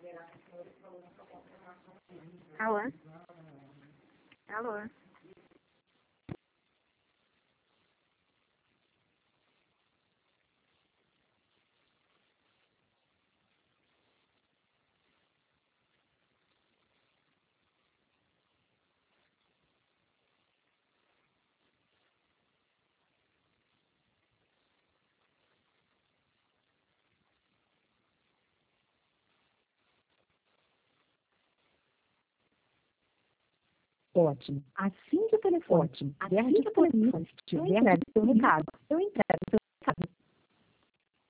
Alô? Alô? Ótimo. Assim que o telefone estiver disponível, eu entrego seu recado.